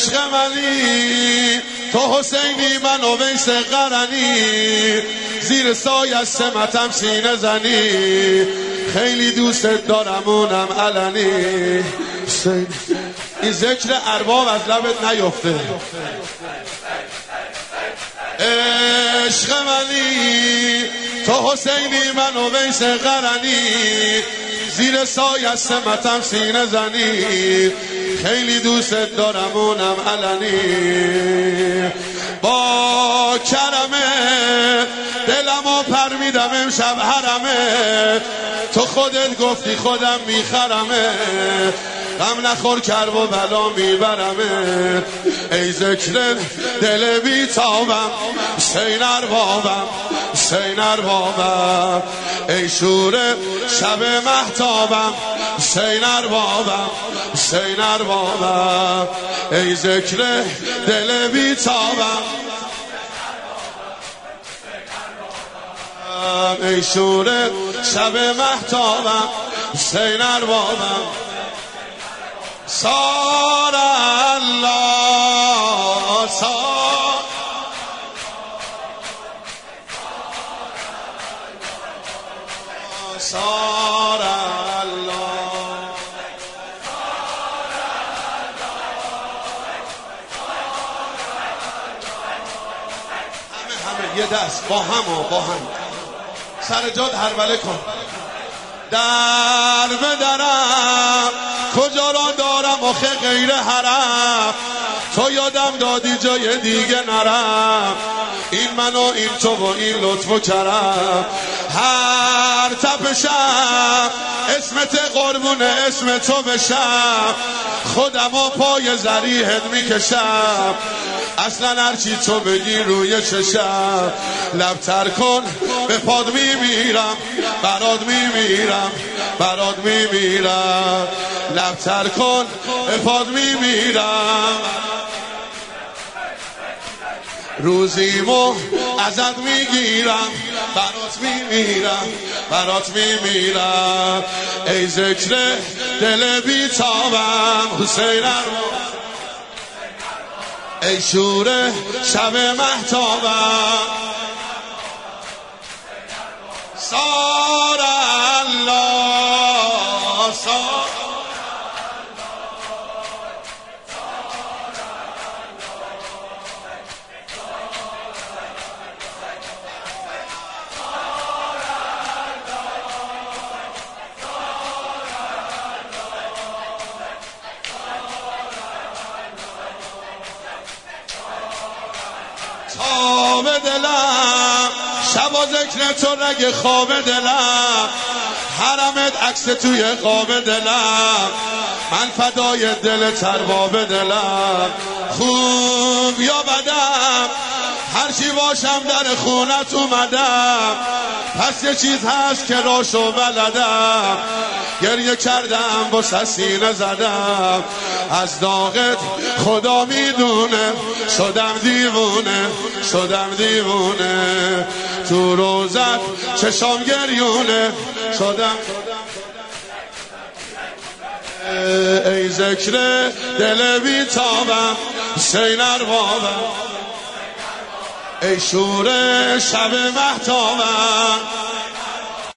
عشق منی تو حسینی من و ویس قرنی زیر سایه سمتم سینه زنی خیلی دوست دارم اونم علنی. این ذکر ارباب از لبت نیفته. عشق منی تو حسینی من و ویس قرنی زیر سایه سمتم سینه زنی خیلی دوست دارم اونم علنی. با کرمه دلمو پر میدم امشب حرمه تو خودت گفتی خودم میخرمه غم نخور کرب و بلا میبرمه. ای ذکر دل بیتابم حسین اربابم حسین اربابم ای شور شب مهتابم حسین اربابم حسین اربابم ای ذکر دل بیتابم ای شور شب مهتابم حسین اربابم. سار الله سار الله همه یه دست با هم سر جاد هربله کن. در به درم کجا را دارم آخه غیر حرم تو یادم دادی جای دیگه نرم این من و این تو و این لطف و کرم. هر تپشم اسمت قربونه اسم تو بشم خودم و پای ذریحت میکشم اصلا هرچی تو بگی روی چشم. لبتر کن به پاد میمیرم برات میمیرم برات میمیرم لبتر کن به پاد میمیرم روزیمو ازت میگیرم برات میمیرم برات میمیرم. ای ذکر دل بیتابم حسین اربابم ای شور شب مهتابم سار الله سار خواب دلم شبا ذکر تو رگ خواب دلم حرمت عکس توی خواب دلم من فدای دل ترباب دلم. خوب یا بدم هرچی باشم در خونت اومدم پس یه چیز هست که راشو بلدم گریه کردم با سینه زدم از داغت خدا میدونه شدم دیوونه شدم دیوونه تو روزت چشام گریونه شدم. ای ذکر دل بیتابم حسین اربابم ای شور شب مهتابم